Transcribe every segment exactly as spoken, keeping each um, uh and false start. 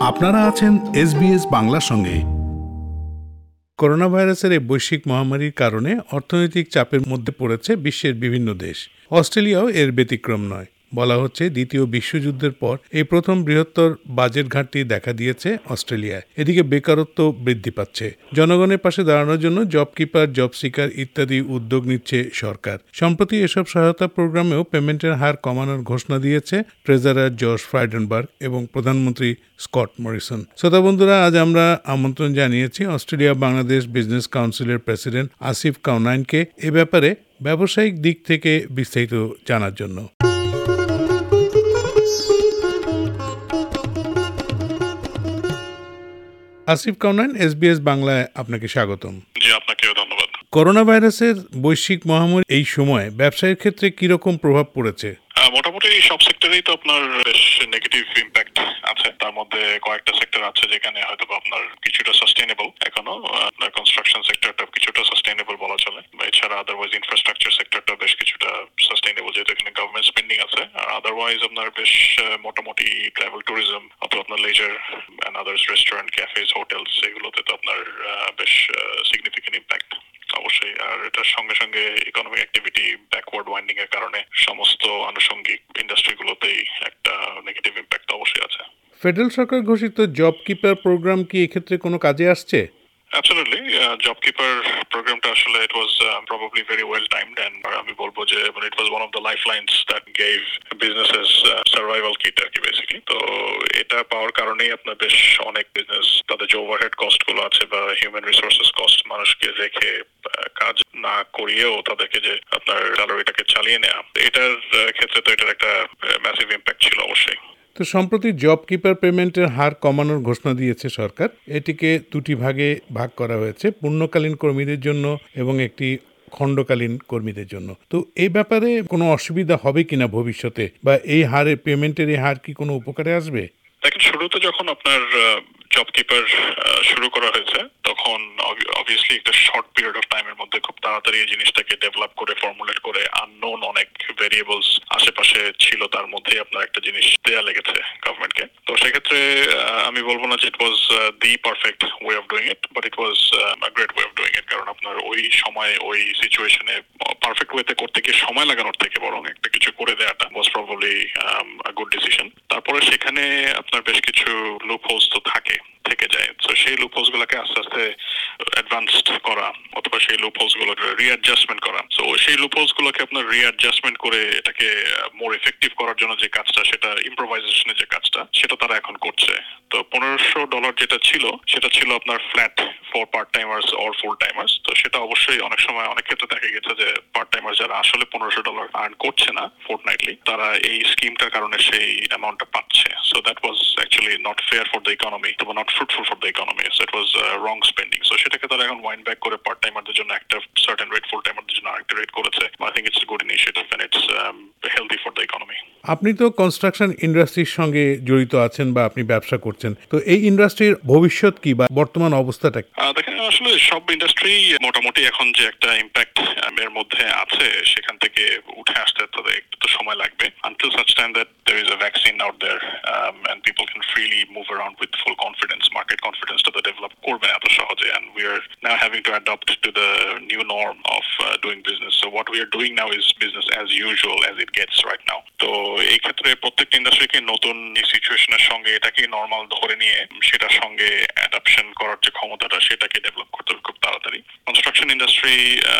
আপনারা আছেন এসবিএস বাংলার সঙ্গে। করোনা ভাইরাসের এই বৈশ্বিক মহামারীর কারণে অর্থনৈতিক চাপের মধ্যে পড়েছে বিশ্বের বিভিন্ন দেশ। অস্ট্রেলিয়াও এর ব্যতিক্রম নয়। বলা হচ্ছে দ্বিতীয় বিশ্বযুদ্ধের পর এই প্রথম বৃহত্তর বাজেট ঘাটতি দেখা দিয়েছে অস্ট্রেলিয়ায়। এদিকে বেকারত্ব বৃদ্ধি পাচ্ছে। জনগণের পাশে দাঁড়ানোর জন্য জব কিপার, জব সিকার ইত্যাদি উদ্যোগ নিচ্ছে সরকার। সম্প্রতি এসব সহায়তা প্রোগ্রামেও পেমেন্টের হার কমানোর ঘোষণা দিয়েছে ট্রেজারার জশ ফ্রাইডেনবার্গ এবং প্রধানমন্ত্রী স্কট মরিসন। শ্রোতা বন্ধুরা, আজ আমরা আমন্ত্রণ জানিয়েছি অস্ট্রেলিয়া বাংলাদেশ বিজনেস কাউন্সিলের প্রেসিডেন্ট আসিফ কাউনাইনকে এ ব্যাপারে ব্যবসায়িক দিক থেকে বিস্তারিত জানার জন্য। আসিফ কাউনাইন, এসবিএস বাংলায় আপনাকে স্বাগতম। জি, আপনাকেও ধন্যবাদ। করোনা ভাইরাসের বৈশ্বিক মহামারী এই সময় ব্যবসায়ের ক্ষেত্রে কি রকম প্রভাব পড়েছে? মোটামুটি সব সেক্টরেই তো আপনার বেশ নেগেটিভ ইম্প্যাক্ট আছে। তার মধ্যে কয়েকটা সেক্টর আছে যেখানে হয়তো আপনার কিছুটা সাস্টেইনেবল, এখনো আপনার কনস্ট্রাকশন সেক্টরটা কিছুটা সাস্টেইনেবল বলা চলে। এছাড়া আদারওয়াইজ ইনফ্রাস্ট্রাকচার সেক্টরটা বেশ কিছুটা সাস্টেইনেবল, যেহেতু এখানে গভর্নমেন্ট স্পেন্ডিং আছে। আর আদারওয়াইজ আপনার বেশ মোটামুটি ট্রাভেল ট্যুরিজম অথবা আপনার leisure and others restaurant, cafes, hotels, এগুলোতে তো আপনার বেশ সিগনিফিকেন্ট ইম্প্যাক্ট অবশ্যই। আর এটার সঙ্গে সঙ্গে ইকোনমিক অ্যাক্টিভিটি ব্যাকওয়ার্ড ওয়াইন্ডিং এর কারণে সমস্ত আনুষঙ্গিক ইন্ডাস্ট্রিগুলোতেই একটা নেগেটিভ ইম্প্যাক্ট অবশ্যই আছে। ফেডারেল সরকার ঘোষিত জব কিপার প্রোগ্রাম কি এক্ষেত্রে কোনো কাজে আসছে? Absolutely. Uh, JobKeeper প্রোগ্রামটা আসলে it was uh, probably very well timed, and আমি বলবো যে it was one of the lifelines that gave businesses uh, survival kit আর কি basically. তো এটা পাওয়ার কারণেই আপনার বেশ অনেক বিজনেস তাদের যে ওভারহেড কস্ট গুলো আছে বা হিউম্যান রিসোর্সেস কস্ট, মানুষকে রেখে কাজ না করিয়েও তাদেরকে যে আপনার স্যালারিটাকে চালিয়ে নেওয়া, এটার ক্ষেত্রে তো এটার একটা ম্যাসিভ ইম্প্যাক্ট ছিল অবশ্যই। তো সম্প্রতি জব কিপার পেমেন্টের হার কমানোর ঘোষণা দিয়েছে সরকার। এটিকে দুটি ভাগে ভাগ করা হয়েছে, পূর্ণকালীন কর্মীদের জন্য এবং একটি খণ্ডকালীন কর্মীদের জন্য। তো এই ব্যাপারে কোনো অসুবিধা হবে কিনা ভবিষ্যতে, বা এই হারে পেমেন্টের এই হার কি কোনো উপকারে আসবে? দেখেন, শুরুতে যখন আপনার জব কিপার শুরু করা হয়েছে তখন অবভিয়াসলি একটা শর্ট পিরিয়ড অফ টাইমের মধ্যে খুব তাড়াতাড়ি এই জিনিসটাকে ডেভেলপ করে ফর্মুলেট করে আননোন অনেক ভেরিয়েবলস আশেপাশে ছিল, তার মধ্যে আপনার একটা জিনিস দেয়া লেগেছে গভর্নমেন্টকে। তো সেক্ষেত্রে আমি বলবো না যে it was the perfect way of doing it, but it was a great way of doing it. কারণ আপনার ওই সময় ওই সিচুয়েশনে পারফেক্ট ওয়েতে করতে গিয়ে সময় লাগানোর থেকে বরং একটা কিছু করে দেওয়াটা was probably a good decision. তারপরে সেখানে আপনার বেশ কিছু লুপ হোলস তো থাকে থেকে যায়। তো সেই লুপ হোলস গুলোকে আস্তে আস্তে অ্যাডভান্সড করা অথবা সেই লুপ হোলস গুলোকে রিঅ্যাডজাস্টমেন্ট করা। তো সেই লুপ হোলস গুলোকে আপনার রিঅ্যাডজাস্টমেন্ট করে এটাকে মোর এফেক্টিভ করার জন্য যে কাজটা, সেটা ইম্প্রোভাইজেশনের যে কাজটা, সেটা তারা এখন করছে। তো পনেরোশো ডলার যেটা ছিল সেটা ছিল আপনার flat for part timers or full timers. তো সেটা অবশ্যই অনেক সময় অনেক ক্ষেত্রে দেখা গেছে যে পার্ট টাইমার্স যারা আসলে পনেরোশো ডলার আর্ন করছে না ফোর্টনাইটলি, তারা এই স্কিমটার কারণে সেই অ্যামাউন্টটা পাচ্ছে। So that was actually not fair for the economy, অথবা not fruitful for the economy. So it was wrong spending. So সেটাকে তারা এখন ওয়াইন্ড ব্যাক করে পার্ট টাইমারদের জন্য একটা সার্টেন রেট, ফুল টাইমারদের জন্য আরেকটা রেট করেছে। I think it's good initiative and it's healthy for the economy. আপনি তো কনস্ট্রাকশন ইন্ডাস্ট্রির সঙ্গে জড়িত আছেন বা আপনি ব্যবসা করছেন, তো এই ইন্ডাস্ট্রির ভবিষ্যৎ কি বা বর্তমান অবস্থাটা? দেখেন, আসলে সব ইন্ডাস্ট্রি মোটামুটি এখন যে একটা ইম্প্যাক্ট এর মধ্যে আছে সেখান থেকে উঠে আসতে তাদের একটু তো সময় লাগবে, until such time that there is a vaccine out there um, and people can freely move around with full confidence. Market confidence to the develop করবে এত সহজে, and we are now having to adapt to the new norm of uh, doing business. So what we are doing now is business as usual as it gets right now. তো এই ক্ষেত্রে প্রত্যেকটা ইন্ডাস্ট্রিকে নতুন এই সিচুয়েশনের সঙ্গে এটাকে নর্মাল ধরে নিয়ে সেটার সঙ্গে অ্যাডাপশন করার যে ক্ষমতাটা, সেটাকে ডেভেলপ করতে হবে খুব তাড়াতাড়ি। কনস্ট্রাকশন ইন্ডাস্ট্রি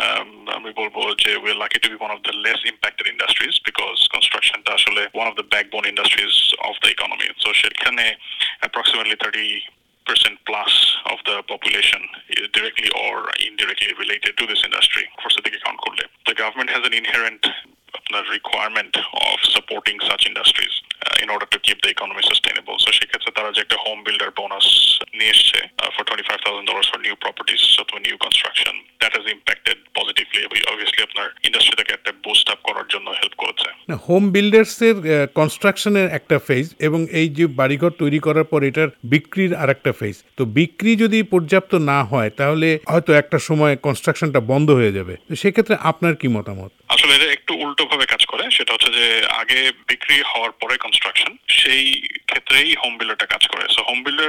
আমি বলবো যে we are lucky to be one of the less impacted industries because কনস্ট্রাকশনটা আসলে one of the backbone industries of the economy. So সেখানে approximately thirty percent plus of the population is directly or indirectly related to this industry. First দিকে count করলে the government has an inherent requirement of supporting such industries uh, in order to keep the economy sustainable. So সেক্ষেত্রে তারা যে একটা home builder bonus নিয়ে এসছে for twenty-five thousand dollars for new properties, so to new construction, that has impacted positively. Obviously আপনার ইন্ডাস্ট্রিটাকে একটা boost up করার জন্য হেল্প করেছে। হোম বিল্ডার্স এর কনস্ট্রাকশনের একটা ফেজ এবং এই যে বাড়িঘর তৈরি করার পর এটার বিক্রির আরেকটা ফেজ। তো বিক্রি যদি পর্যাপ্ত না হয় তাহলে হয়তো একটা সময় কনস্ট্রাকশনটা বন্ধ হয়ে যাবে। তো সেক্ষেত্রে আপনার কি মতামত? আসলে এটা একটু উল্টো ভাবে কাজ করে। সেটা হচ্ছে যে আগে বিক্রি হওয়ার পরে কনস্ট্রাকশন, সেই ক্ষেত্রেই হোম বিল্ডারটা কাজ করে। সো হোম বিল্ডার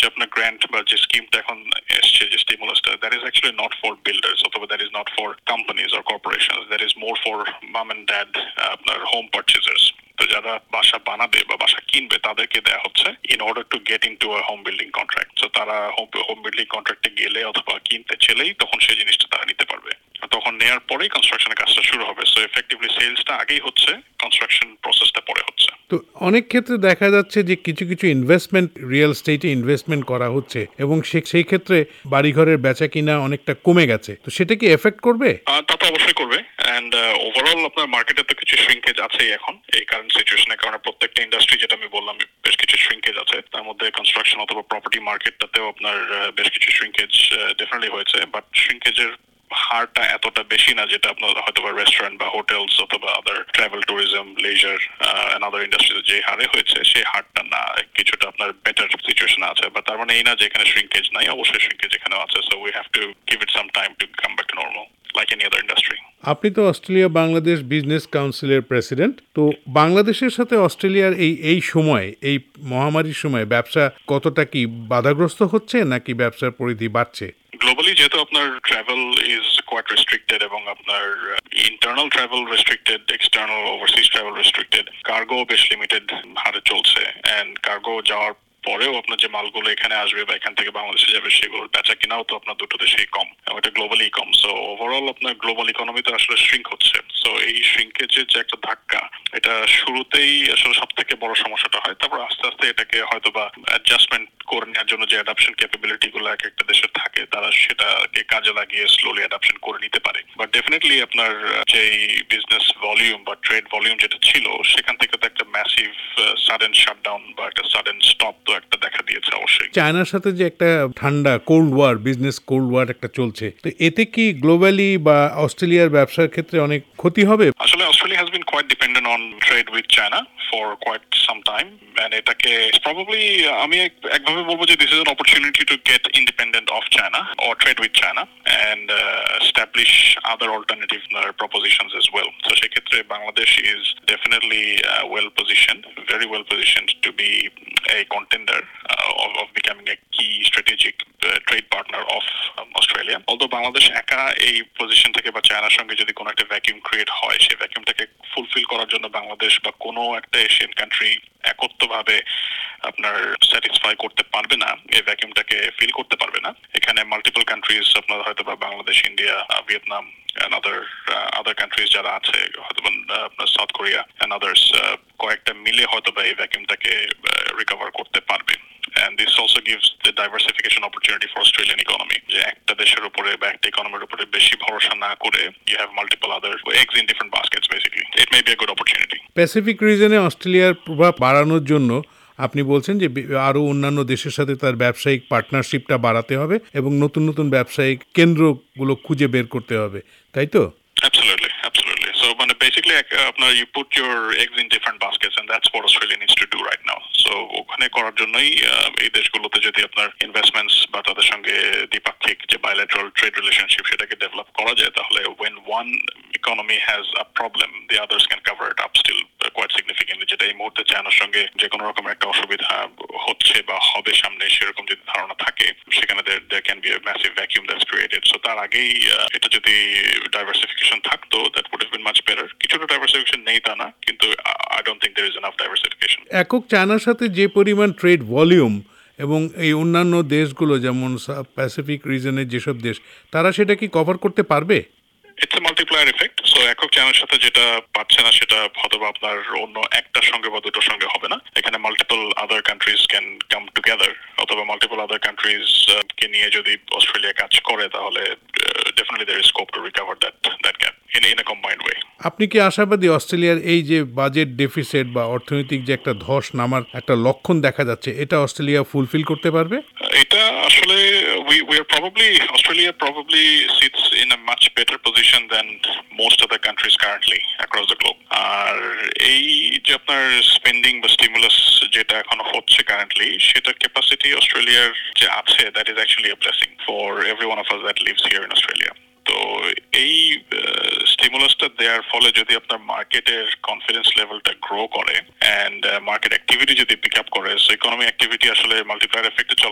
আপনার গ্র্যান্ট বা যে স্কিমটা এখন এসছে যে স্টিমুলাসটা, that is actually not for builders অথবা that is not for companies or corporations, that is more for mum and dad, আপনার হোম পারচেজার্স। তো যারা বাসা বানাবে বা বাসা কিনবে তাদেরকে দেওয়া হচ্ছে in order to get into a home building contract. তো তারা হোম হোম বিল্ডিং কন্ট্রাক্টে গেলে অথবা কিনতে চাইলেই তখন সেই জিনিসটা তারা নিতে পারবে। তখন নেওয়ার পরেই কনস্ট্রাকশনের কাজটা শুরু হবে। সো এফেক্টিভলি সেলসটা আগেই হচ্ছে, কনস্ট্রাকশন প্রসেসটা পরে হচ্ছে। তো অনেক ক্ষেত্রে দেখা যাচ্ছে যে কিছু কিছু ইনভেস্টমেন্ট রিয়েল এস্টেটে ইনভেস্টমেন্ট করা হচ্ছে এবং সে- সেই ক্ষেত্রে বাড়িঘরের বেচা কিনা অনেকটা কমে গেছে, তো সেটা কি এফেক্ট করবে? আহ, তা তো অবশ্যই করবে। অ্যান্ড ওভারঅল আপনার মার্কেটে তো কিছু শ্রিঙ্কেজ আছেই এখন এই কারেন্ট সিচুয়েশনের কারণে। প্রত্যেকটা ইন্ডাস্ট্রি, যেটা আমি বললাম, বেশ কিছু শ্রিঙ্কেজ আছে। তার মধ্যে কনস্ট্রাকশন অথবা প্রপার্টি মার্কেটটাতেও আপনার আহ, বেশ কিছু শ্রিঙ্কেজ ডেফিনেটলি হয়েছে, বাট শ্রিঙ্কেজের হারটা এতটা বেশি না যেটা আপনার হয়তো বা রেস্টুরেন্ট বা হোটেলস অথবা other travel tourism leisure and other ইন্ডাস্ট্রিতে যে হারে হয়েছে সেই হারটা না, কিছুটা আপনার বেটার সিচুয়েশন আছে। বাট তার মানে এই না যে এখানে শ্রিঙ্কেজ নাই, অবশ্যই শ্রিঙ্কেজ এখানে আছে। So we have to give it some time to come back to normal like any other industry. আপনি তো অস্ট্রেলিয়া বাংলাদেশ বিজনেস কাউন্সিলের প্রেসিডেন্ট, তো বাংলাদেশের সাথে অস্ট্রেলিয়ার এই এই সময়, এই মহামারীর সময় ব্যবসা কতটা কি বাধাগ্রস্ত হচ্ছে নাকি ব্যবসার পরিধি বাড়ছে? গ্লোবালি যেহেতু আপনার ট্রাভেল ইজ কোয়াইট রেস্ট্রিক্টেড এবং আপনার internal travel restricted, external overseas travel restricted, cargo বেশ লিমিটেড হারে চলছে। অ্যান্ড কার্গো যাওয়ার পরেও আপনার যে মালগুলো এখানে আসবে বা এখান থেকে বাংলাদেশে যাবে সেগুলোর বেচা কিনাও তো আপনার দুটো দেশেই কম, এবং এটা গ্লোবালি কম। সো ওভারঅল আপনার গ্লোবাল ইকোনমিতে আসলে শ্রিঙ্ক হচ্ছে। সো এই শ্রিঙ্কেজের যে একটা ধাক্কা, এটা শুরুতেই আসলে সব থেকে বড় সমস্যাটা হয়। তারপর আস্তে আস্তে এটাকে হয়তো বা অ্যাডজাস্টমেন্ট করে নেওয়ার জন্য যে অ্যাডাপশন ক্যাপাবিলিটি গুলো এক একটা দেশের থাকে, তারা সেটাকে কাজে লাগিয়ে স্লোলি অ্যাডাপশন করে নিতে পারে। বাট ডেফিনেটলি আপনার যেই বিজনেস ভলিউম বা ট্রেড ভলিউম যেটা ছিল, সেখান থেকে তো একটা ম্যাসিভ সাডেন শাটডাউন বা একটা সাডেন স্টপ তো একটা দেখা দিয়েছে অবশ্যই। চায়নার সাথে যে একটা ঠান্ডা cold war, business cold war একটা চলছে, তো এতে কি গ্লোবালি বা অস্ট্রেলিয়ার ব্যবসার ক্ষেত্রে অনেক ক্ষতি হবে? আসলে Australia has been quite dependent on trade with China for quite some time, and এটাকে প্রবাবলি আমি এক- একভাবে বলবো যে this is an opportunity to get independent of China or trade with China and establish other alternative propositions as well. তো সেক্ষেত্রে Bangladesh is definitely well position, very well position to be a contender uh, of, of becoming a key strategic uh, trade partner of um, Australia. Although Bangladesh একা এই position থেকে বা চায়নার সঙ্গে যদি কোনো একটা ভ্যাকিউম ক্রিয়েট হয়, সেই ভ্যাকিউমটাকে ফুলফিল করার জন্য বাংলাদেশ বা কোনো একটা এশিয়ান কান্ট্রি একত্রভাবে আপনার স্যাটিসফাই করতে পারবে না, এই ভ্যাকিউমটাকে ফিল করতে পারবে না। এখানে মাল্টিপল কান্ট্রিজ আপনার হয়তো বা Bangladesh, India, Vietnam and other uh, other countries যারা আছে, হয়তো আপনার South Korea and others, uh, কয়েকটা মিলে হয়তো বা এই ভ্যাকিউমটাকে রিকভার করতে পারবে। And this also gives the diversification opportunity for Australian economy. যে একটা দেশের উপরে বা একটা ইকোনমির উপরে বেশি ভরসা না করে, you have multiple other eggs in different baskets basically. It may be a good opportunity. Pacific রিজনে অস্ট্রেলিয়ার প্রভাব বাড়ানোর জন্য আপনি বলছেন যে বি- আরো অন্যান্য দেশের সাথে তার ব্যবসায়িক পার্টনারশিপটা বাড়াতে হবে এবং নতুন নতুন ব্যবসায়িক কেন্দ্রগুলো খুঁজে বের করতে হবে, তাই তো? Absolutely, absolutely. So মানে basically uh, আপনার you put your eggs in different baskets and that's what Australia needs to do right now. So ওখানে করার জন্যই আহ, এই দেশগুলোতে যদি আপনার ইনভেস্টমেন্টস বা তাদের সঙ্গে দ্বিপাক্ষিক যে bilateral trade relationship সেটাকে ডেভেলপ করা যায়, তাহলে when one economy has a problem, the others can cover it up still uh, quite significantly. যেটা এই মুহূর্তে চায়নার সঙ্গে যে কোনো রকম একটা অসুবিধা হচ্ছে বা হবে সামনে, সেরকম যদি ধারণা থাকে, সেখানে there, there can be a massive vacuum that's created. So তার আগেই আহ, এটা যদি diversification থাকতো, that would have been much better. কিছুটা diversification নেই তা না, কিন্তু I don't think there is enough diversification. একক চায়নার সাথে যে পরিমাণ ট্রেড ভলিউম এবং এই অন্যান্য দেশগুলো যেমন প্যাসিফিক রিজনের যেসব দেশ, তারা সেটা কি কভার করতে পারবে? It's a multiplier effect. So একক চায়নার সাথে যেটা পাচ্ছে না, সেটা হয়তো বা আপনার অন্য একটার সঙ্গে বা দুটোর সঙ্গে হবে না। এখানে multiple other countries can come together, অথবা মাল্টিপল আদার কান্ট্রিজ কে নিয়ে যদি অস্ট্রেলিয়া কাজ করে, তাহলে definitely there is scope to recover that that gap in in a combined way. আপনি কি আশাবাদী অস্ট্রেলিয়ার এই যে বাজেট ডেফিসিট বা অর্থনৈতিক যে একটা ধস নামার একটা লক্ষণ দেখা যাচ্ছে, এটা অস্ট্রেলিয়া ফুলফিল করতে পারবে? এটা আসলে we we are probably Australia probably sits in a much better position than most other countries currently across the globe. আর এই যে আপনার স্পেন্ডিং বা স্টিমুলাস যেটা এখনো হচ্ছে কারেন্টলি, সেটার ক্যাপাসিটি অস্ট্রেলিয়ার যে আছে, that is actually a blessing for every one of us that lives here in Australia. তো এই স্টিমুলাসটা দেওয়ার ফলে যদি আপনার মার্কেটের কনফিডেন্স লেভেলটা গ্রো করে অ্যান্ড মার্কেট অ্যাক্টিভিটি যদি পিক আপ করে, সো ইকোনমি অ্যাক্টিভিটি আসলে মাল্টিপ্লায়ার এফেক্টে চলে।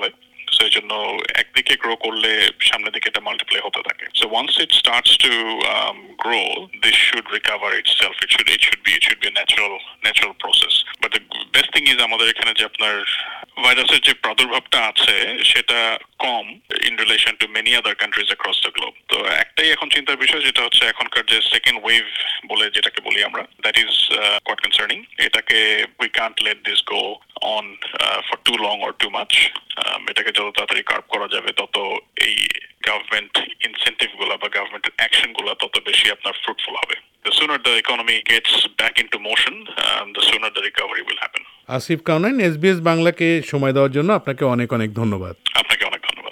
সো এই জন্য একদিকে গ্রো করলে সামনের দিকে এটা মাল্টিপ্লাই হতে থাকে। So once it starts to grow, this should recover itself. It should it should be it should be natural natural process. But the best thing is আমাদের এখানে যে আপনার ভাইরাসের যে প্রাদুর্ভাবটা আছে সেটা কম in relation to many other countries across the globe. তো একটাই এখন চিন্তার বিষয়, যেটা হচ্ছে এখনকার যে সেকেন্ড ওয়েভ বলে যেটাকে বলি আমরা, দ্যাট ইজ কোয়াইট কনসার্নিং। এটাকে we can't let this go on for too long or too much. এটাকে যত তাড়াতাড়ি কার্ভ করা যাবে তত এই গভর্নমেন্ট ইনসেন্টিভ গুলা বা গভর্নমেন্টের অ্যাকশন গুলা তত বেশি আপনার ফ্রুটফুল হবে। The sooner the economy gets back into motion, um, the sooner the recovery will happen. Asif Kaonain, SBS বাংলাকে সময় দেওয়ার জন্য আপনাকে অনেক অনেক ধন্যবাদ। আপনাকে অনেক ধন্যবাদ।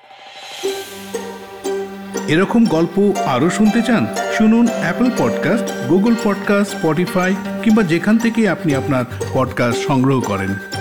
এরকম গল্প আরও শুনতে চান? শুনুন Apple podcast, Google podcast, Spotify কিংবা যেখান থেকে আপনি আপনার পডকাস্ট সংগ্রহ করেন।